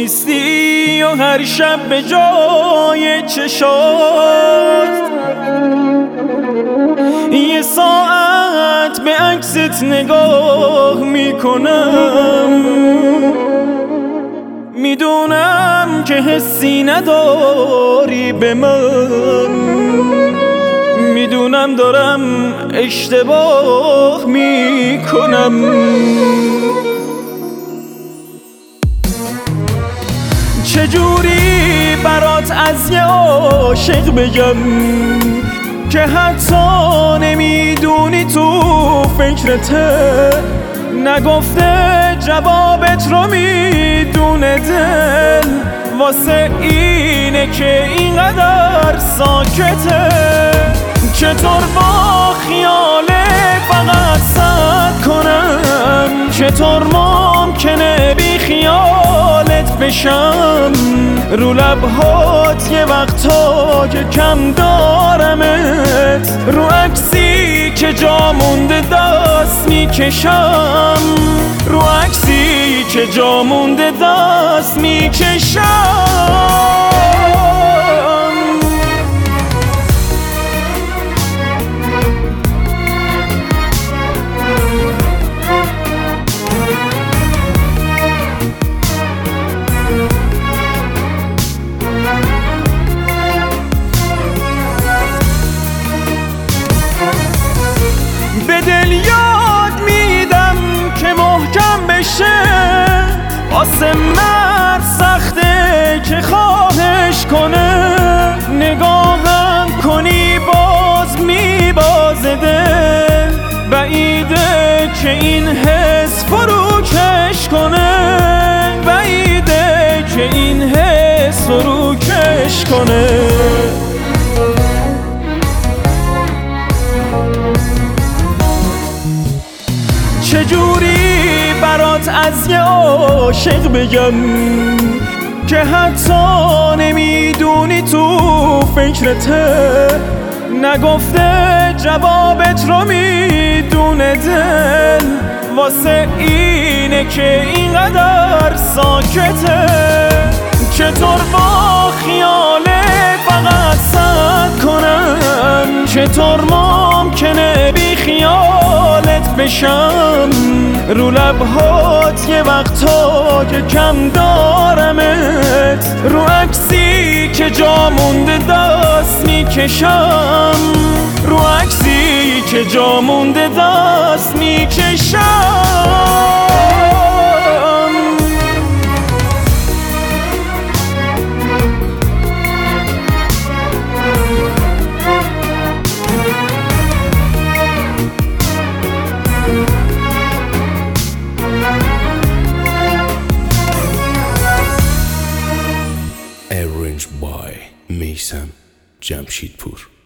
نیستی و هر شب به جای چشات یه ساعت به عکست نگاه میکنم. میدونم که حسی نداری به من، میدونم دارم اشتباه میکنم. چجوری برات از یه عاشق بگم که حتی نمیدونی تو فکرته، نگفته جوابت رو میدونه دل، واسه اینه که اینقدر ساکته. چطور با خیاله فقط سد کنم، چطور ممکنه بی خیالت بشم، رو لبهات یه وقتا که کم دارمت، رو عکسی که جا مونده دست میکشم، رو عکسی که جا مونده دست میکشم. به دل یاد میدم که محکم بشه، واسه مرد سخته که خواهش کنه، نگاهم کنی باز میبازه دل، بعیده که این حس فروکش کنه، بعیده که این حس فروکش کنه. چجوری برات از یه عاشق بگم که حتی نمیدونی تو فکرته، نگفته جوابت رو میدونه دل، واسه اینه که اینقدر ساکته. چطور با خیاله فقط سد کنم، چطور ممکنه بی خیالت بشم، رو لبهات یه وقتا که کم دارمت، رو عکسی که جا مونده دست میکشم، رو عکسی که جا مونده دست میکشم. Arranged by Meysem Jamshidpur.